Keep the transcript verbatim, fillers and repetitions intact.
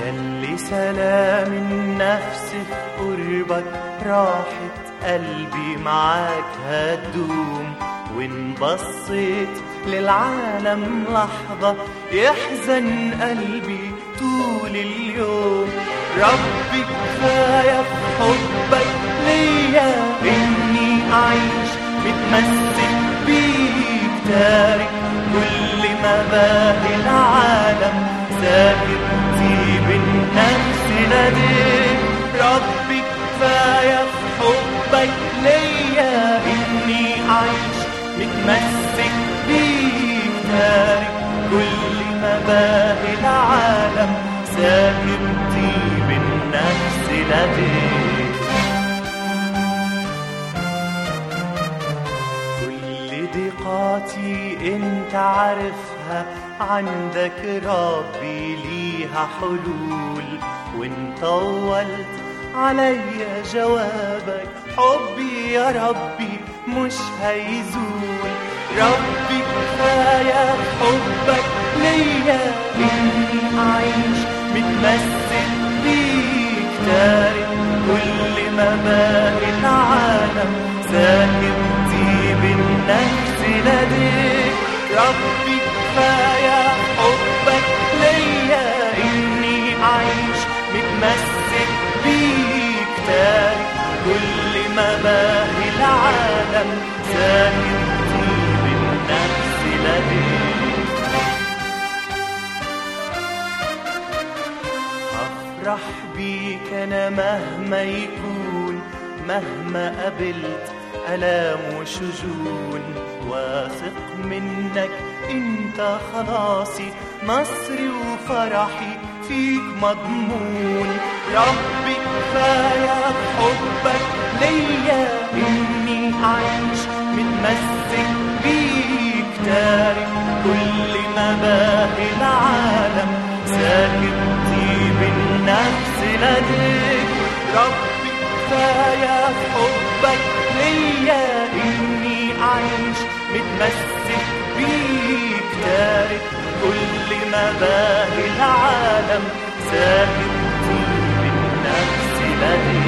يلي سلام النفس في قربك، راحة قلبي معاك هتدوم. وإن بصيت للعالم لحظة يحزن قلبي طول اليوم. ربي كفاية في حبك ليا إني أعيش متمسك بيك، تارك كل مباهي العالم، ساكت طيب النفس لديك. ربي كفاية في حبك ليا إني أعيش متمسك بيك، تارك كل مباهي العالم، ساكت طيب النفس لديك. كل ضيقاتي انت عارفها، عندك ربي ليها حلول. وان طولت عليا جوابك، حبي يا ربي مش هيزول. ربي كفاية حبك ليا إني أعيش متمسك بيك، تارك كل مباهي العالم، ساكت طيب النفس لديك. ربي كفاية حبك ليا إني أعيش متمسك بيك، تارك كل مباهي العالم، ساكت طيب النفس لديك. أفرح بيك أنا مهما يكون، مهما قابلت ألام وشجون. واثق منك انت خلاصي، نصري وفرحي فيك مضمون. ربي كفاية حبك ليا إني أعيش متمسك بيك، تارك كل مباهي العالم، ساكت طيب النفس لديك. ربي كفاية حبك ليا إني أعيش متمسك بيك، تارك كل مباهي العالم، ساكت طيب النفس لديك.